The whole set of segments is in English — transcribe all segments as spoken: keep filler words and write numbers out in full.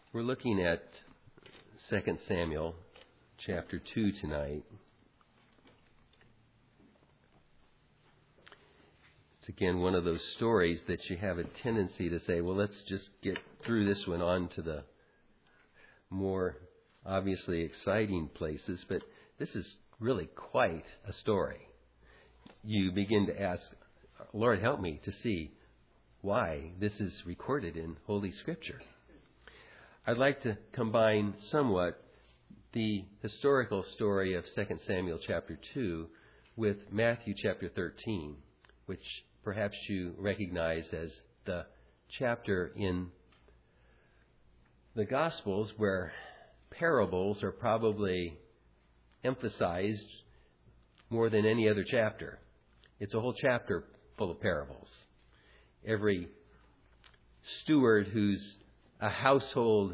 We're looking at Second Samuel chapter two tonight. It's again one of those stories that you have a tendency to say, well, let's just get through this one on to the more obviously exciting places. But this is really quite a story. You begin to ask, Lord, help me to see why this is recorded in Holy Scripture. I'd like to combine somewhat the historical story of Second Samuel chapter two with Matthew chapter thirteen, which perhaps you recognize as the chapter in the Gospels where parables are probably emphasized more than any other chapter. It's a whole chapter full of parables. Every steward who's a household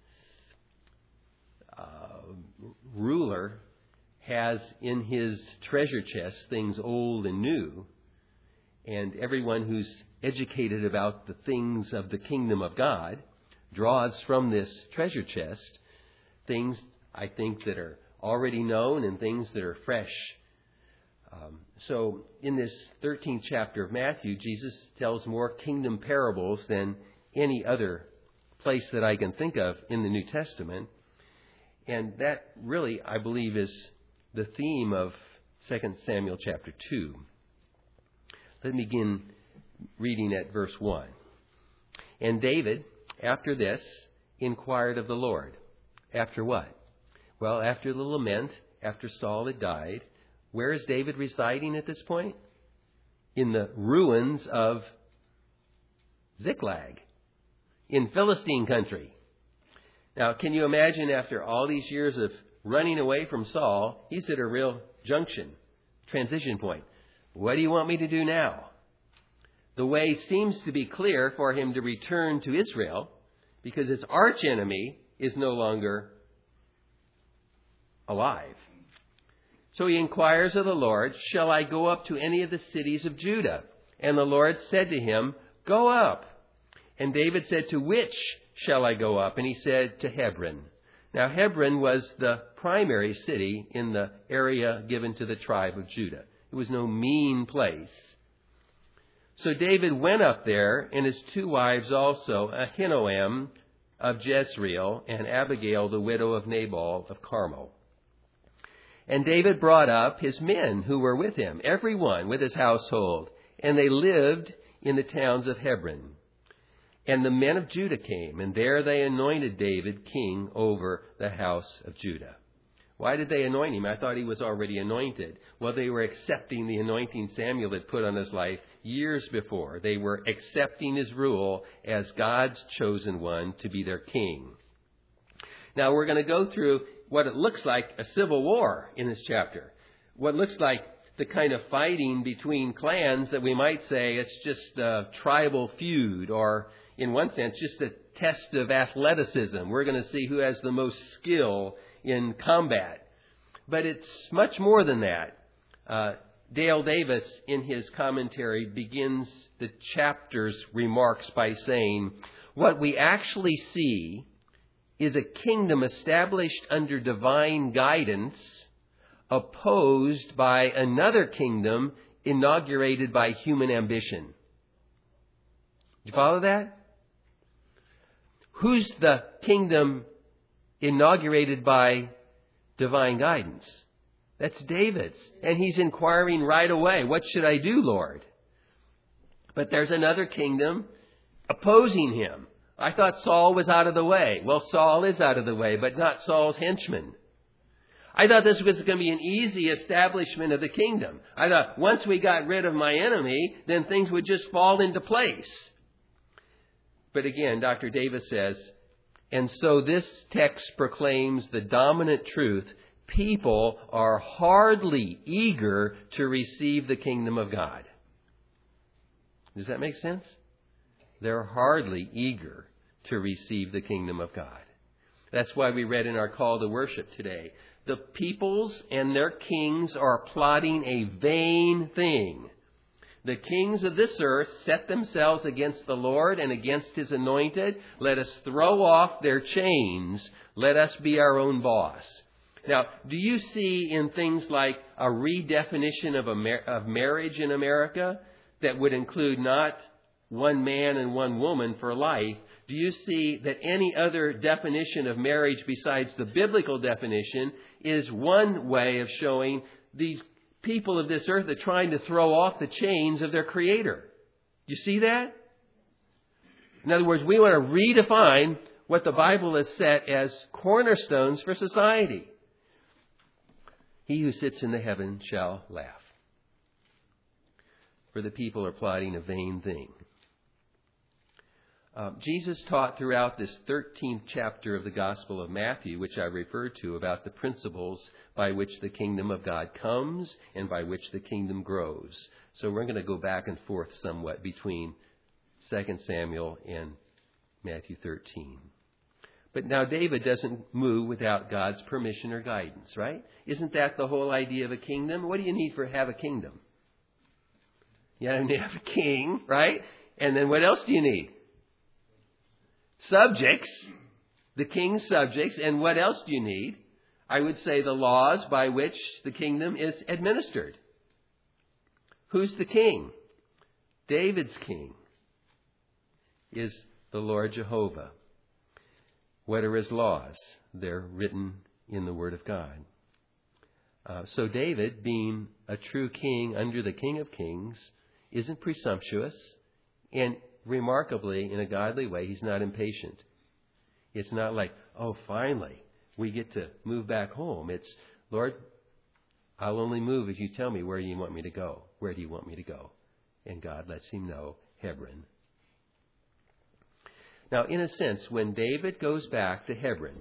uh, ruler has in his treasure chest things old and new. And everyone who's educated about the things of the kingdom of God draws from this treasure chest things, I think, that are already known and things that are fresh. Um, so in this thirteenth chapter of Matthew, Jesus tells more kingdom parables than any other place that I can think of in the New Testament. And that really, I believe, is the theme of Second Samuel chapter two. Let me begin reading at verse one. And David, after this, inquired of the Lord. After what? Well, after the lament, after Saul had died. Where is David residing at this point? In the ruins of Ziklag, in Philistine country. Now, can you imagine after all these years of running away from Saul, he's at a real junction, transition point. What do you want me to do now? The way seems to be clear for him to return to Israel because his archenemy is no longer alive. So he inquires of the Lord, shall I go up to any of the cities of Judah? And the Lord said to him, go up. And David said, to which shall I go up? And he said, to Hebron. Now Hebron was the primary city in the area given to the tribe of Judah. It was no mean place. So David went up there, and his two wives also, Ahinoam of Jezreel, and Abigail, the widow of Nabal of Carmel. And David brought up his men who were with him, every one with his household, and they lived in the towns of Hebron. And the men of Judah came, and there they anointed David king over the house of Judah. Why did they anoint him? I thought he was already anointed. Well, they were accepting the anointing Samuel had put on his life years before. They were accepting his rule as God's chosen one to be their king. Now, we're going to go through what it looks like a civil war in this chapter. What looks like the kind of fighting between clans that we might say it's just a tribal feud, or in one sense, just a test of athleticism. We're going to see who has the most skill in combat. But it's much more than that. Uh, Dale Davis, in his commentary, begins the chapter's remarks by saying, what we actually see is a kingdom established under divine guidance, opposed by another kingdom inaugurated by human ambition. Did you follow that? Who's the kingdom inaugurated by divine guidance? That's David's. And he's inquiring right away, what should I do, Lord? But there's another kingdom opposing him. I thought Saul was out of the way. Well, Saul is out of the way, but not Saul's henchmen. I thought this was going to be an easy establishment of the kingdom. I thought once we got rid of my enemy, then things would just fall into place. But again, Doctor Davis says, and so this text proclaims the dominant truth. People are hardly eager to receive the kingdom of God. Does that make sense? They're hardly eager to receive the kingdom of God. That's why we read in our call to worship today, the peoples and their kings are plotting a vain thing. The kings of this earth set themselves against the Lord and against His anointed. Let us throw off their chains. Let us be our own boss. Now, do you see in things like a redefinition of, Amer- of marriage in America that would include not one man and one woman for life? Do you see that any other definition of marriage besides the biblical definition is one way of showing these people of this earth are trying to throw off the chains of their Creator? Do you see that? In other words, we want to redefine what the Bible has set as cornerstones for society. He who sits in the heaven shall laugh, for the people are plotting a vain thing. Uh, Jesus taught throughout this thirteenth chapter of the Gospel of Matthew, which I referred to, about the principles by which the kingdom of God comes and by which the kingdom grows. So we're going to go back and forth somewhat between Second Samuel and Matthew thirteen. But now David doesn't move without God's permission or guidance, right? Isn't that the whole idea of a kingdom? What do you need for have a kingdom? You have to have a king, right? And then what else do you need? Subjects. The king's subjects. And what else do you need? I would say the laws by which the kingdom is administered. Who's the king? David's king is the Lord Jehovah. What are His laws? They're written in the Word of God. Uh, so David, being a true king under the King of Kings, isn't presumptuous. And remarkably, in a godly way, he's not impatient. It's not like, oh, finally, we get to move back home. It's, Lord, I'll only move if you tell me where you want me to go. Where do you want me to go? And God lets him know, Hebron. Now, in a sense, when David goes back to Hebron,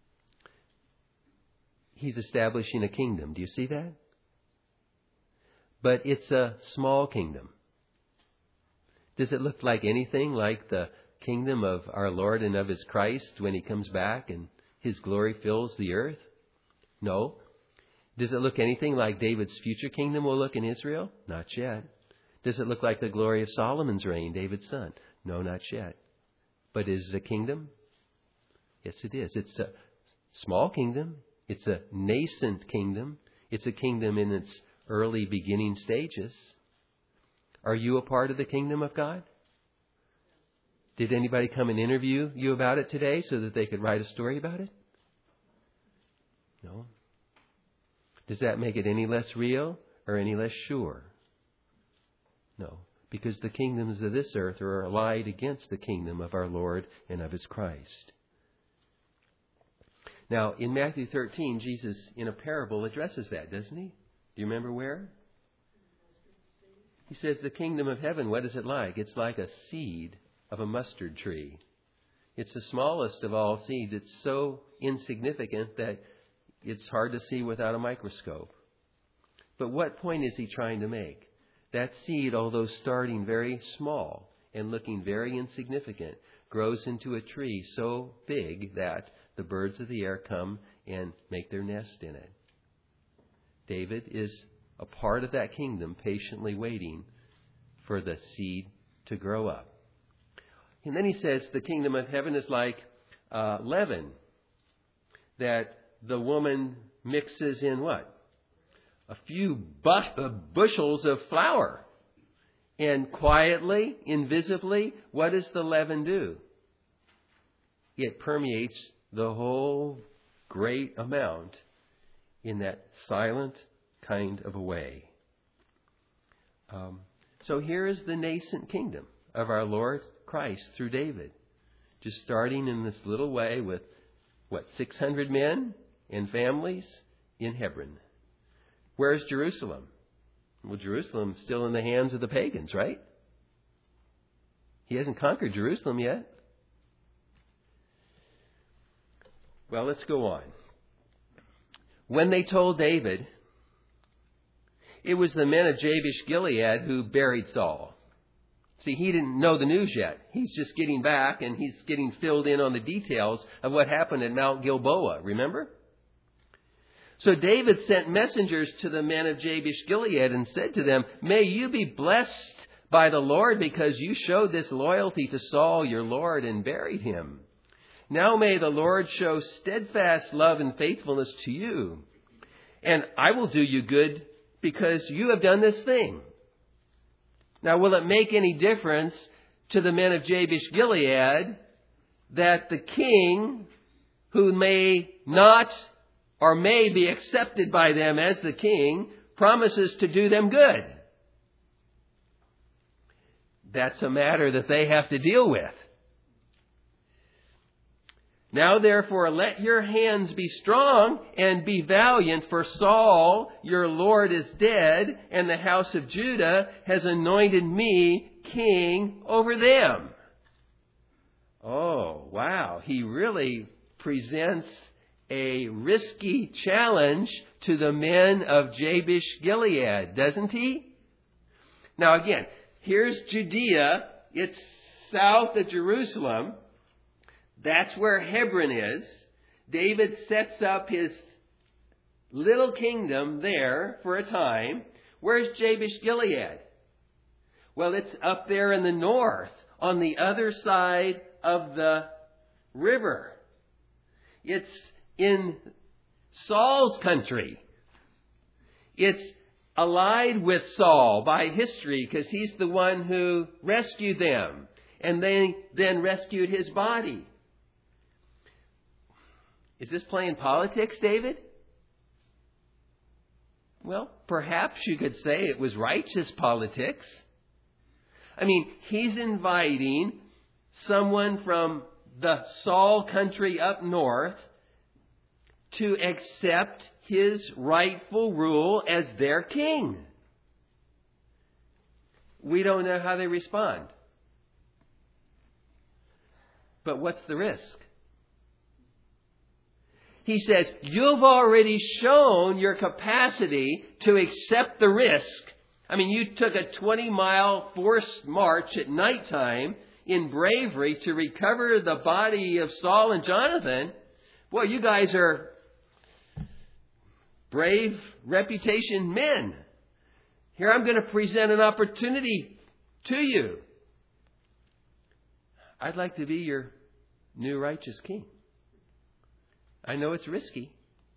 he's establishing a kingdom. Do you see that? But it's a small kingdom. Does it look like anything like the kingdom of our Lord and of His Christ when He comes back and His glory fills the earth? No. Does it look anything like David's future kingdom will look in Israel? Not yet. Does it look like the glory of Solomon's reign, David's son? No, not yet. But is it a kingdom? Yes, it is. It's a small kingdom. It's a nascent kingdom. It's a kingdom in its early beginning stages. Are you a part of the kingdom of God? Did anybody come and interview you about it today so that they could write a story about it? No. Does that make it any less real or any less sure? No. Because the kingdoms of this earth are allied against the kingdom of our Lord and of His Christ. Now, in Matthew thirteen, Jesus, in a parable, addresses that, doesn't He? Do you remember where? He says, the kingdom of heaven, what is it like? It's like a seed of a mustard tree. It's the smallest of all seeds. It's so insignificant that it's hard to see without a microscope. But what point is He trying to make? That seed, although starting very small and looking very insignificant, grows into a tree so big that the birds of the air come and make their nest in it. David is a part of that kingdom, patiently waiting for the seed to grow up. And then he says the kingdom of heaven is like uh, leaven that the woman mixes in what? A few bu- uh, bushels of flour. And quietly, invisibly, what does the leaven do? It permeates the whole great amount in that silent kind of a way. Um, so here is the nascent kingdom of our Lord Christ through David. Just starting in this little way with, what, six hundred men and families in Hebron. Where's Jerusalem? Well, Jerusalem's still in the hands of the pagans, right? He hasn't conquered Jerusalem yet. Well, let's go on. When they told David, it was the men of Jabesh Gilead who buried Saul. See, he didn't know the news yet. He's just getting back and he's getting filled in on the details of what happened at Mount Gilboa, remember? So David sent messengers to the men of Jabesh Gilead and said to them, "May you be blessed by the Lord, because you showed this loyalty to Saul your Lord and buried him. Now may the Lord show steadfast love and faithfulness to you, and I will do you good because you have done this thing." Now, will it make any difference to the men of Jabesh Gilead that the king, who may not or may be accepted by them as the king, promises to do them good? That's a matter that they have to deal with. "Now therefore let your hands be strong and be valiant, for Saul your Lord is dead, and the house of Judah has anointed me king over them." Oh, wow. He really presents a risky challenge to the men of Jabesh Gilead, doesn't he? Now again, here's Judea. It's south of Jerusalem. That's where Hebron is. David sets up his little kingdom there for a time. Where's Jabesh Gilead? Well, it's up there in the north, on the other side of the river. It's in Saul's country. It's allied with Saul by history, because he's the one who rescued them and they then rescued his body. Is this playing politics, David? Well, perhaps you could say it was righteous politics. I mean, he's inviting someone from the Saul country up north to accept his rightful rule as their king. We don't know how they respond. But what's the risk? He says, you've already shown your capacity to accept the risk. I mean, you took a twenty-mile forced march at nighttime in bravery to recover the body of Saul and Jonathan. Boy, you guys are brave reputation men. Here I'm going to present an opportunity to you. I'd like to be your new righteous king. I know it's risky,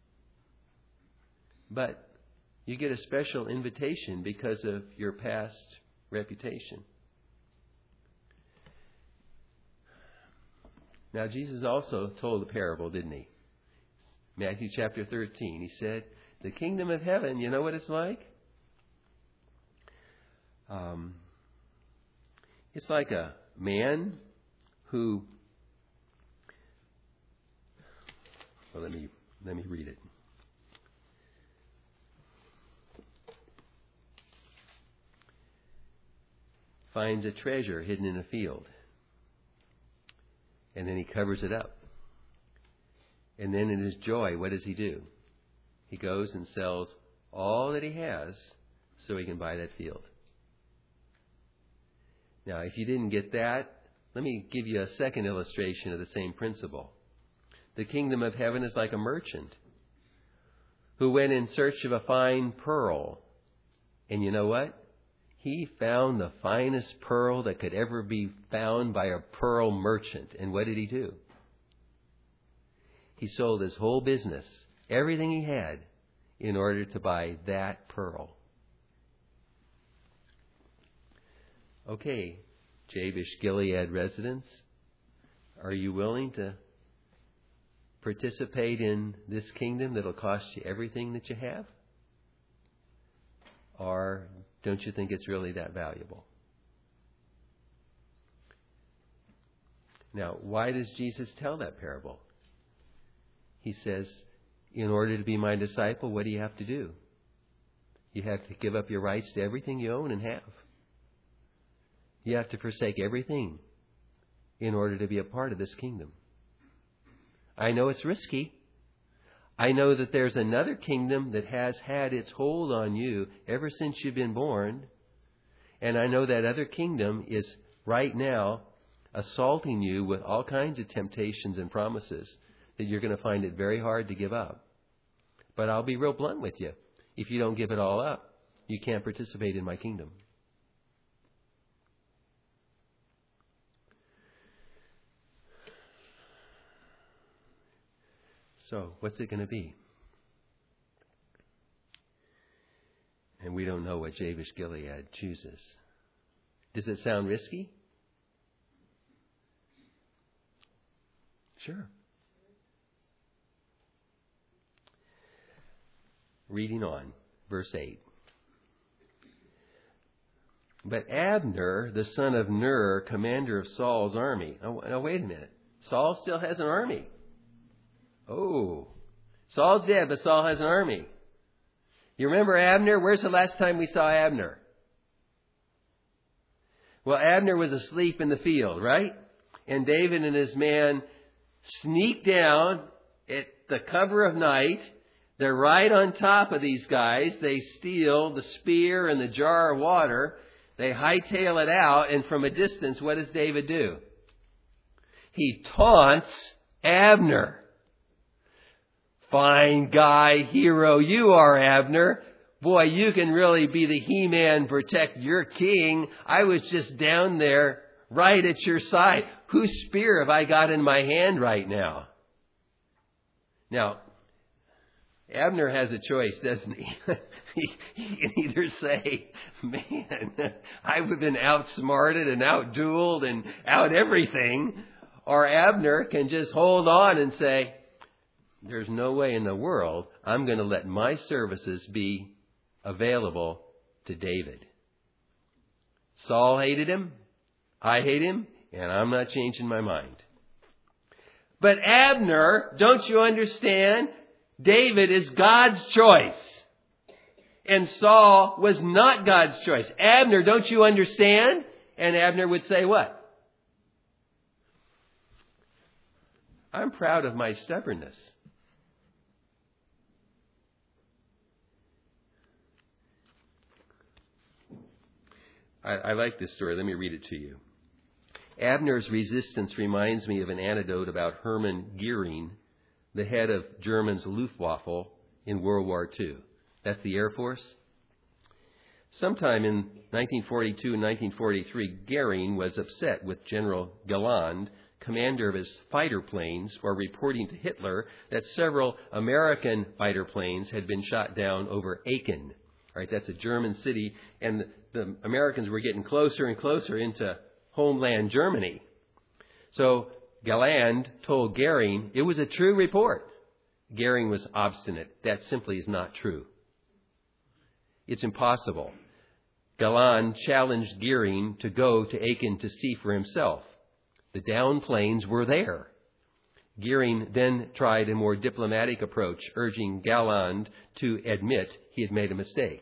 but you get a special invitation because of your past reputation. Now, Jesus also told a parable, didn't he? Matthew chapter thirteen. He said, the kingdom of heaven, you know what it's like? Um, it's like a man who... Well, let me, let me read it. Finds a treasure hidden in a field. And then he covers it up. And then in his joy, what does he do? He goes and sells all that he has so he can buy that field. Now, if you didn't get that, let me give you a second illustration of the same principle. The kingdom of heaven is like a merchant who went in search of a fine pearl. And you know what? He found the finest pearl that could ever be found by a pearl merchant. And what did he do? He sold his whole business, everything he had, in order to buy that pearl. Okay, Jabesh Gilead residents, are you willing to participate in this kingdom that'll cost you everything that you have? Or don't you think it's really that valuable? Now, why does Jesus tell that parable? He says, in order to be my disciple, what do you have to do? You have to give up your rights to everything you own and have. You have to forsake everything in order to be a part of this kingdom. I know it's risky. I know that there's another kingdom that has had its hold on you ever since you've been born. And I know that other kingdom is right now assaulting you with all kinds of temptations and promises that you're going to find it very hard to give up. But I'll be real blunt with you. If you don't give it all up, you can't participate in my kingdom. So, what's it going to be? And we don't know what Jabesh Gilead chooses. Does it sound risky? Sure. Reading on, verse eight. But Abner, the son of Ner, commander of Saul's army. Now, now wait a minute. Saul still has an army. Oh. Saul's dead, but Saul has an army. You remember Abner? Where's the last time we saw Abner? Well, Abner was asleep in the field, right? And David and his men sneak down at the cover of night. They're right on top of these guys. They steal the spear and the jar of water. They hightail it out. And from a distance, what does David do? He taunts Abner. Fine guy, hero you are, Abner. Boy, you can really be the He-Man, protect your king. I was just down there right at your side. Whose spear have I got in my hand right now? Now, Abner has a choice, doesn't he? he? He can either say, man, I've been outsmarted and outdueled and out everything. Or Abner can just hold on and say, there's no way in the world I'm going to let my services be available to David. Saul hated him. I hate him. And I'm not changing my mind. But Abner, don't you understand? David is God's choice. And Saul was not God's choice. Abner, don't you understand? And Abner would say what? I'm proud of my stubbornness. I, I like this story. Let me read it to you. Abner's resistance reminds me of an anecdote about Hermann Goering, the head of Germany's Luftwaffe in World War Two. That's the Air Force. Sometime in nineteen forty-two and nineteen forty-three, Goering was upset with General Galland, commander of his fighter planes, for reporting to Hitler that several American fighter planes had been shot down over Aachen. All right, that's a German city, and the Americans were getting closer and closer into homeland Germany. So Galland told Goering it was a true report. Goering was obstinate. That simply is not true. It's impossible. Galland challenged Goering to go to Aachen to see for himself. The downed planes were there. Goering then tried a more diplomatic approach, urging Galland to admit he had made a mistake.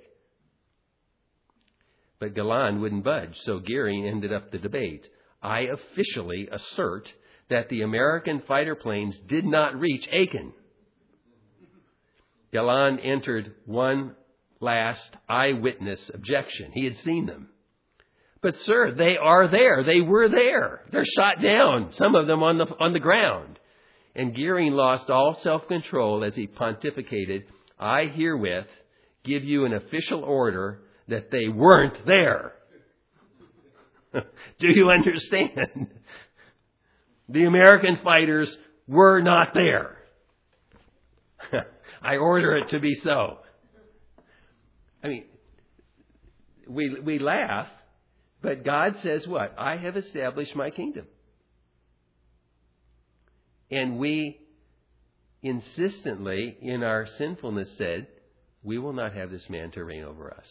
But Galland wouldn't budge, so Goering ended up the debate. I officially assert that the American fighter planes did not reach Aachen. Galland entered one last eyewitness objection. He had seen them. But sir, they are there. They were there. They're shot down, some of them on the on the ground. And Goering lost all self-control as he pontificated, I herewith give you an official order that they weren't there. Do you understand? The American fighters were not there. I order it to be so. I mean, we we laugh, but God says what? I have established my kingdom. And we insistently, in our sinfulness, said, we will not have this man to reign over us.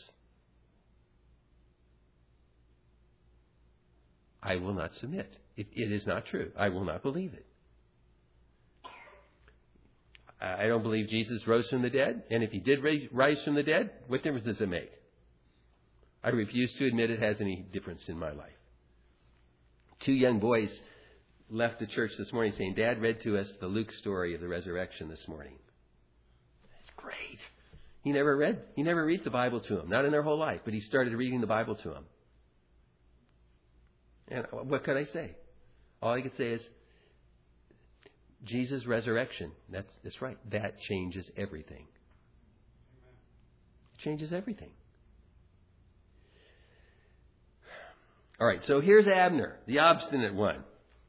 I will not submit. It, it is not true. I will not believe it. I don't believe Jesus rose from the dead. And if he did rise from the dead, what difference does it make? I refuse to admit it has any difference in my life. Two young boys left the church this morning saying, Dad read to us the Luke story of the resurrection this morning. It's great. He never read, he never reads the Bible to them, not in their whole life, but he started reading the Bible to them. And what could I say? All I could say is, Jesus' resurrection, that's, that's right, that changes everything. It changes everything. All right, so here's Abner, the obstinate one.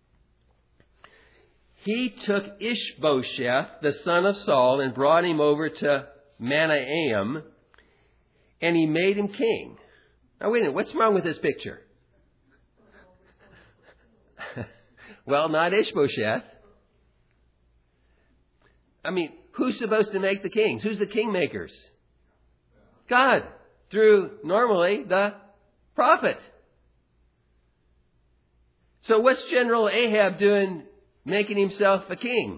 He took Ishbosheth, the son of Saul, and brought him over to Mahanaim, and he made him king. Now, wait a minute, what's wrong with this picture? Well, not Ishbosheth. I mean, who's supposed to make the kings? Who's the kingmakers? God, through, normally, the prophet. So what's General Ahab doing making himself a king?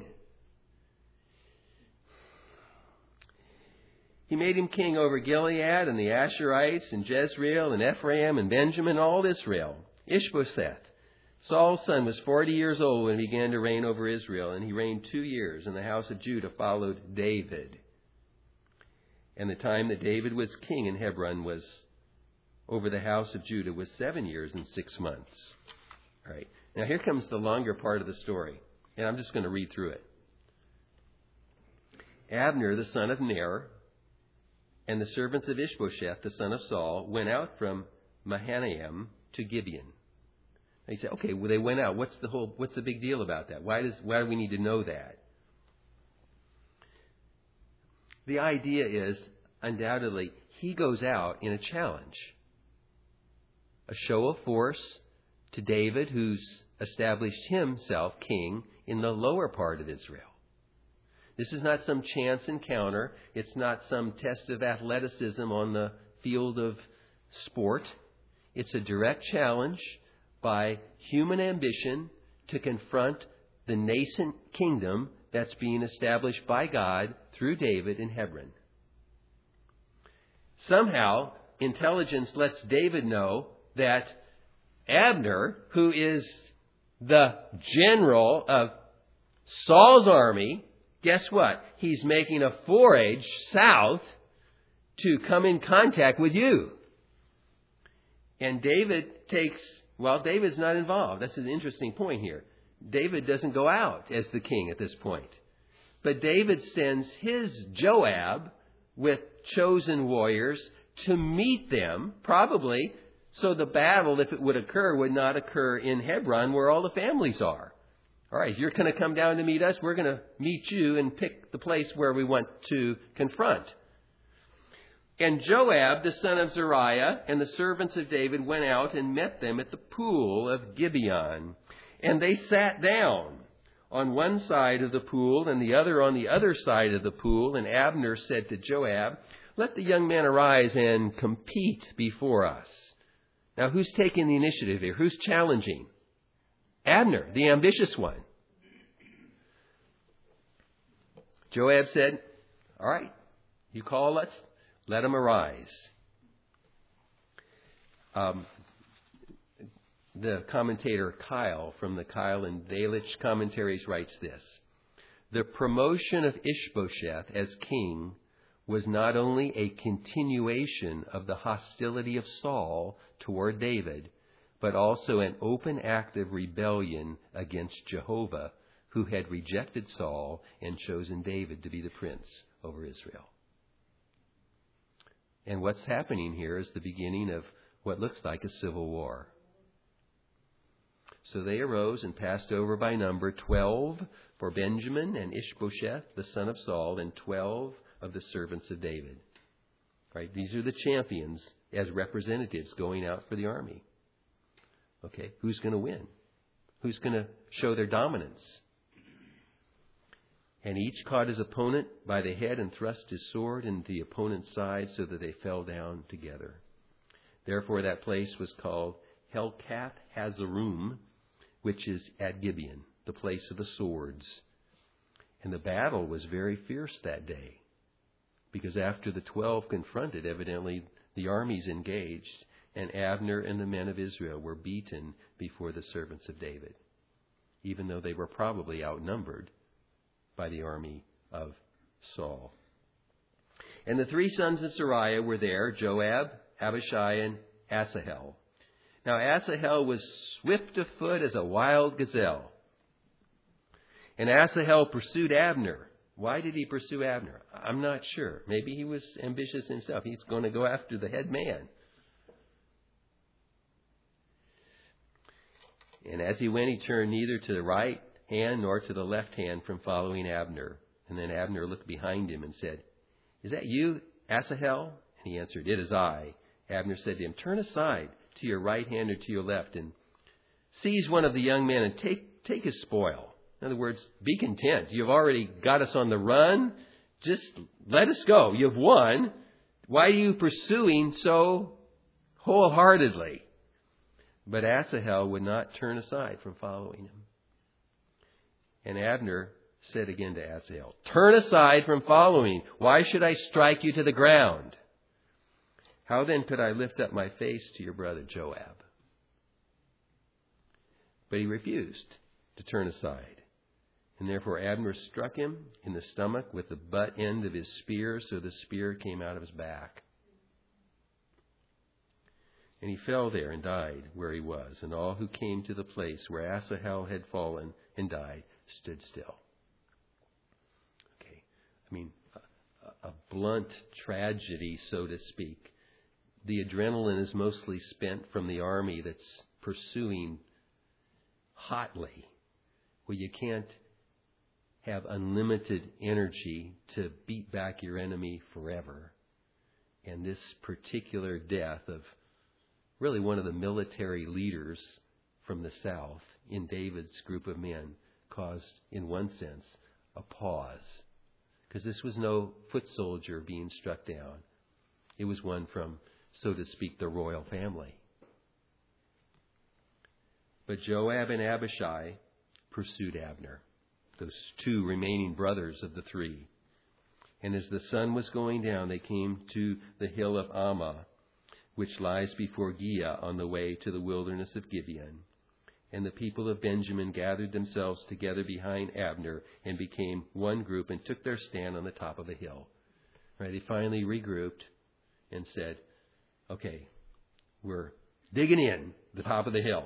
He made him king over Gilead and the Asherites and Jezreel and Ephraim and Benjamin, all Israel. Ishbosheth, Saul's son, was forty years old when he began to reign over Israel, and he reigned two years, and the house of Judah followed David. And the time that David was king in Hebron was over the house of Judah was seven years and six months. All right. Now here comes the longer part of the story, and I'm just going to read through it. Abner, the son of Ner, and the servants of Ishbosheth, the son of Saul, went out from Mahanaim to Gibeon. Now you say, okay, well, they went out. What's the whole? What's the big deal about that? Why does? Why do we need to know that? The idea is, undoubtedly, he goes out in a challenge, a show of force to David, who's established himself king in the lower part of Israel. This is not some chance encounter. It's not some test of athleticism on the field of sport. It's a direct challenge by human ambition to confront the nascent kingdom that's being established by God through David in Hebron. Somehow, intelligence lets David know that Abner, who is the general of Saul's army, guess what? He's making a forage south to come in contact with you. And David takes, well, David's not involved. That's an interesting point here. David doesn't go out as the king at this point. But David sends his Joab with chosen warriors to meet them, probably so the battle, if it would occur, would not occur in Hebron where all the families are. All right, you're going to come down to meet us. We're going to meet you and pick the place where we want to confront. And Joab, the son of Zeruiah, and the servants of David went out and met them at the pool of Gibeon. And they sat down on one side of the pool and the other on the other side of the pool. And Abner said to Joab, "Let the young man arise and compete before us." Now, who's taking the initiative here? Who's challenging? Abner, the ambitious one. Joab said, "All right, you call us, let him arise." Um, the commentator Kyle from the Kyle and Delitzsch commentaries writes this: "The promotion of Ishbosheth as king was not only a continuation of the hostility of Saul toward David, but also an open act of rebellion against Jehovah, who had rejected Saul and chosen David to be the prince over Israel." And what's happening here is the beginning of what looks like a civil war. So they arose and passed over by number twelve for Benjamin and Ishbosheth, the son of Saul, and twelve of the servants of David. Right? These are the champions as representatives going out for the army. Okay, who's going to win? Who's going to show their dominance? And each caught his opponent by the head and thrust his sword into the opponent's side so that they fell down together. Therefore that place was called Helkath Hazarum, which is at Gibeon, the place of the swords. And the battle was very fierce that day, because after the twelve confronted, evidently the armies engaged, and Abner and the men of Israel were beaten before the servants of David, even though they were probably outnumbered by the army of Saul. And the three sons of Zeruiah were there, Joab, Abishai, and Asahel. Now Asahel was swift of foot as a wild gazelle. And Asahel pursued Abner Why did he pursue Abner? I'm not sure. Maybe he was ambitious himself. He's going to go after the head man. And as he went, he turned neither to the right hand nor to the left hand from following Abner. And then Abner looked behind him and said, "Is that you, Asahel?" And he answered, "It is I." Abner said to him, "Turn aside to your right hand or to your left and seize one of the young men and take, take his spoil." In other words, be content. You've already got us on the run. Just let us go. You've won. Why are you pursuing so wholeheartedly? But Asahel would not turn aside from following him. And Abner said again to Asahel, "Turn aside from following. Why should I strike you to the ground? How then could I lift up my face to your brother Joab?" But he refused to turn aside. And therefore Abner struck him in the stomach with the butt end of his spear, so the spear came out of his back. And he fell there and died where he was. And all who came to the place where Asahel had fallen and died stood still. Okay, I mean, a, a blunt tragedy, so to speak. The adrenaline is mostly spent from the army that's pursuing hotly, where you can't have unlimited energy to beat back your enemy forever. And this particular death of really one of the military leaders from the south in David's group of men caused, in one sense, a pause. Because this was no foot soldier being struck down. It was one from, so to speak, the royal family. But Joab and Abishai pursued Abner, those two remaining brothers of the three. And as the sun was going down, they came to the hill of Ammah, which lies before Giah on the way to the wilderness of Gibeon. And the people of Benjamin gathered themselves together behind Abner and became one group and took their stand on the top of a hill. Right? They finally regrouped and said, "Okay, we're digging in the top of the hill."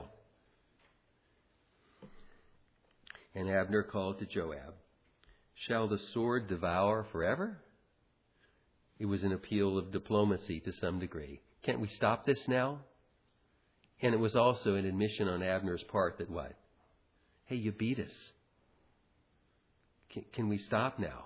And Abner called to Joab, "Shall the sword devour forever?" It was an appeal of diplomacy to some degree. Can't we stop this now? And it was also an admission on Abner's part that what? Hey, you beat us. Can, can we stop now?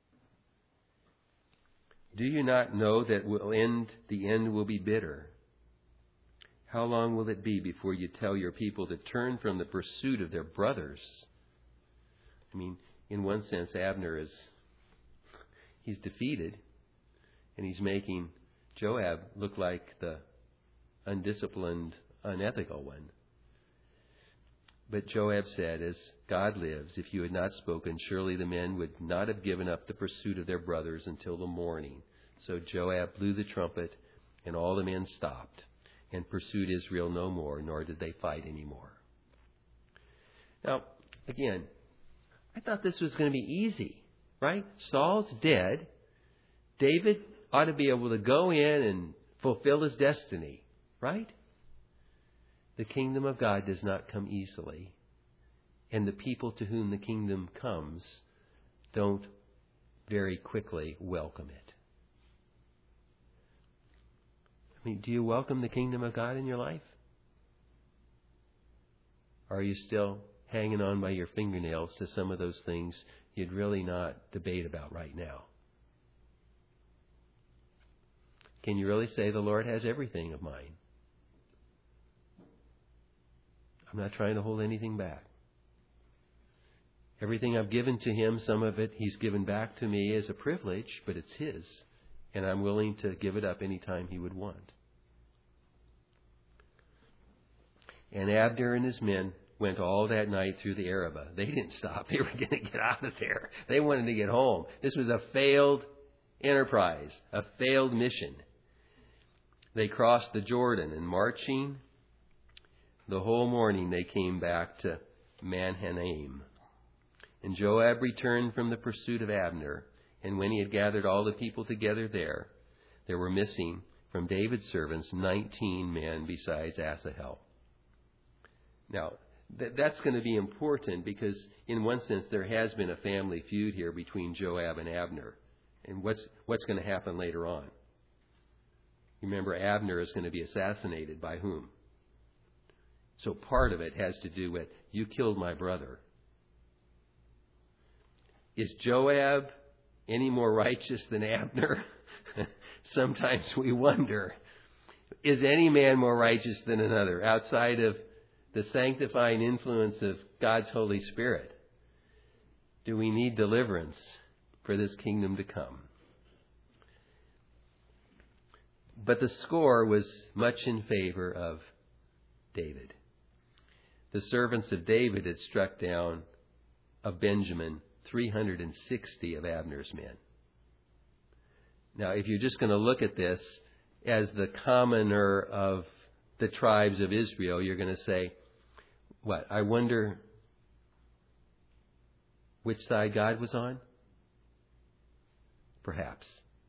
Do you not know that will end, the end will be bitter? How long will it be before you tell your people to turn from the pursuit of their brothers? I mean, in one sense, Abner is, he's defeated, and he's making Joab look like the undisciplined, unethical one. But Joab said, "As God lives, if you had not spoken, surely the men would not have given up the pursuit of their brothers until the morning." So Joab blew the trumpet, and all the men stopped and pursued Israel no more, nor did they fight anymore. Now, again, I thought this was going to be easy, right? Saul's dead. David ought to be able to go in and fulfill his destiny, right? The kingdom of God does not come easily. And the people to whom the kingdom comes don't very quickly welcome it. I mean, do you welcome the kingdom of God in your life? Or are you still hanging on by your fingernails to some of those things you'd really not debate about right now? Can you really say the Lord has everything of mine? I'm not trying to hold anything back. Everything I've given to Him, some of it He's given back to me as a privilege, but it's His. And I'm willing to give it up anytime He would want. And Abner and his men went all that night through the Arabah. They didn't stop. They were going to get out of there. They wanted to get home. This was a failed enterprise, a failed mission. They crossed the Jordan, and marching the whole morning they came back to Mahanaim. And Joab returned from the pursuit of Abner, and when he had gathered all the people together there, there were missing from David's servants nineteen men besides Asahel. Now, th- that's going to be important because in one sense there has been a family feud here between Joab and Abner. And what's what's going to happen later on? Remember, Abner is going to be assassinated by whom? So part of it has to do with, you killed my brother. Is Joab any more righteous than Abner? Sometimes we wonder. Is any man more righteous than another outside of the sanctifying influence of God's Holy Spirit? Do we need deliverance for this kingdom to come? But the score was much in favor of David. The servants of David had struck down of Benjamin three hundred sixty of Abner's men. Now, if you're just going to look at this as the commoner of the tribes of Israel, you're going to say, what? I wonder which side God was on? Perhaps.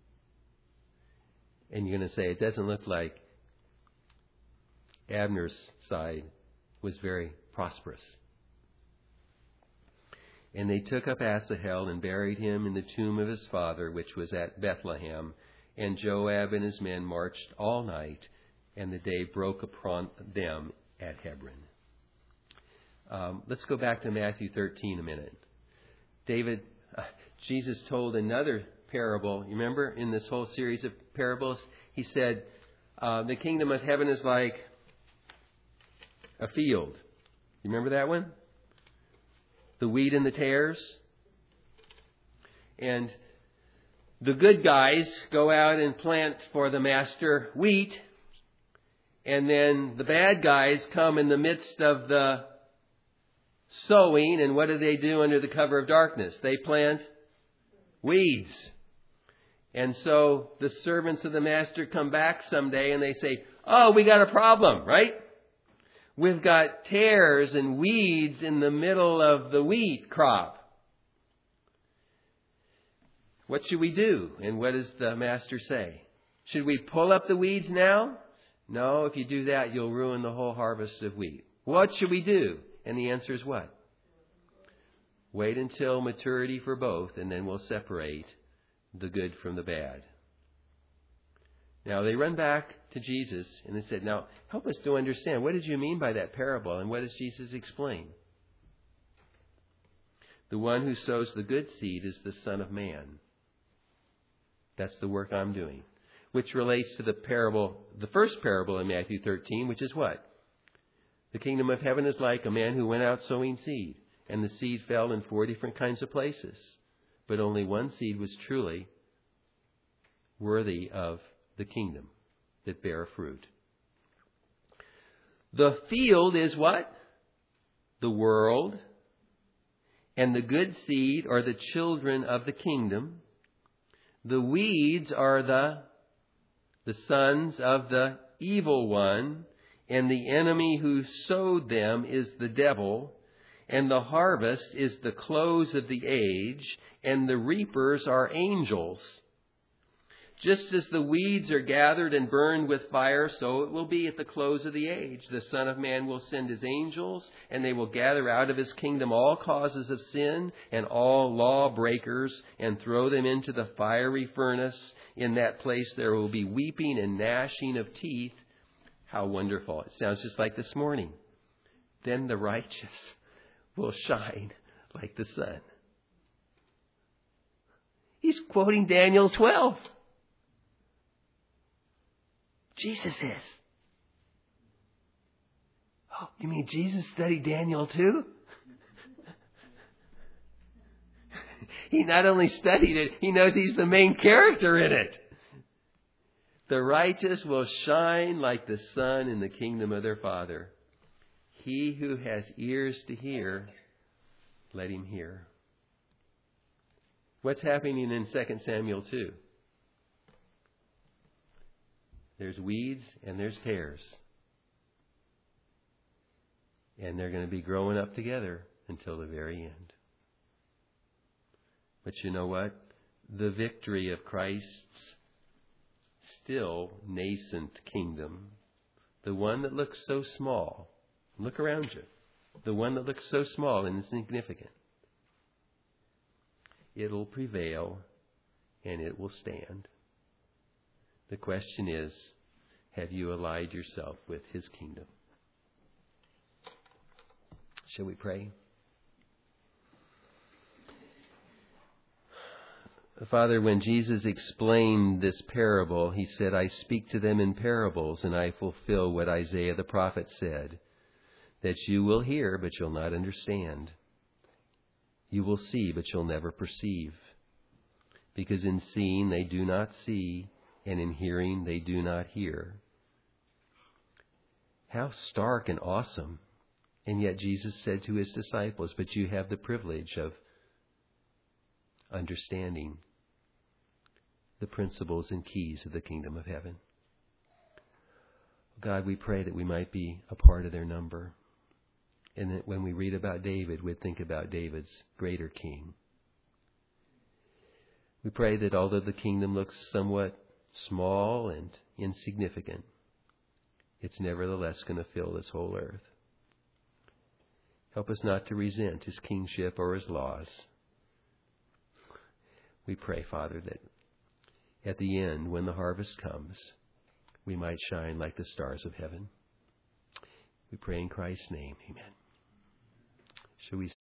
And you're going to say, it doesn't look like Abner's side was very prosperous. And they took up Asahel and buried him in the tomb of his father, which was at Bethlehem. And Joab and his men marched all night, and the day broke upon them at Hebron. Um, let's go back to Matthew thirteen a minute. David, uh, Jesus told another parable. You remember in this whole series of parables, he said, uh, the kingdom of heaven is like a field. You remember that one? The wheat and the tares. And the good guys go out and plant for the master wheat. And then the bad guys come in the midst of the sowing. And what do they do under the cover of darkness? They plant weeds. And so the servants of the master come back someday and they say, oh, we got a problem, right? We've got tares and weeds in the middle of the wheat crop. What should we do? And what does the master say? Should we pull up the weeds now? No, if you do that, you'll ruin the whole harvest of wheat. What should we do? And the answer is what? Wait until maturity for both, and then we'll separate the good from the bad. Now, they run back to Jesus and they said, now, help us to understand. What did you mean by that parable? And what does Jesus explain? The one who sows the good seed is the Son of Man. That's the work I'm doing. Which relates to the parable, the first parable in Matthew thirteen, which is what? The kingdom of heaven is like a man who went out sowing seed. And the seed fell in four different kinds of places. But only one seed was truly worthy of the kingdom that bear fruit. The field is what? The world. And the good seed are the children of the kingdom. The weeds are the, the sons of the evil one. And the enemy who sowed them is the devil. And the harvest is the close of the age. And the reapers are angels. Just as the weeds are gathered and burned with fire, so it will be at the close of the age. The Son of Man will send his angels, and they will gather out of his kingdom all causes of sin and all lawbreakers, and throw them into the fiery furnace. In that place there will be weeping and gnashing of teeth. How wonderful. It sounds just like this morning. Then the righteous will shine like the sun. He's quoting Daniel twelve. Jesus is. Oh, you mean Jesus studied Daniel too? He not only studied it, he knows he's the main character in it. The righteous will shine like the sun in the kingdom of their Father. He who has ears to hear, let him hear. What's happening in Second Samuel two? There's weeds and there's tares. And they're going to be growing up together until the very end. But you know what? The victory of Christ's still nascent kingdom, the one that looks so small. Look around you. the one that looks so small and insignificant, it'll prevail and it will stand. The question is, have you allied yourself with his kingdom? Shall we pray? Father, when Jesus explained this parable, he said, I speak to them in parables, and I fulfill what Isaiah the prophet said, that you will hear, but you'll not understand. You will see, but you'll never perceive. Because in seeing they do not see, and in hearing they do not hear. How stark and awesome. And yet Jesus said to his disciples, but you have the privilege of understanding the principles and keys of the kingdom of heaven. God, we pray that we might be a part of their number. And that when we read about David, we'd think about David's greater king. We pray that although the kingdom looks somewhat small and insignificant, it's nevertheless going to fill this whole earth. Help us not to resent his kingship or his laws. We pray, Father, that at the end, when the harvest comes, we might shine like the stars of heaven. We pray in Christ's name. Amen. Shall we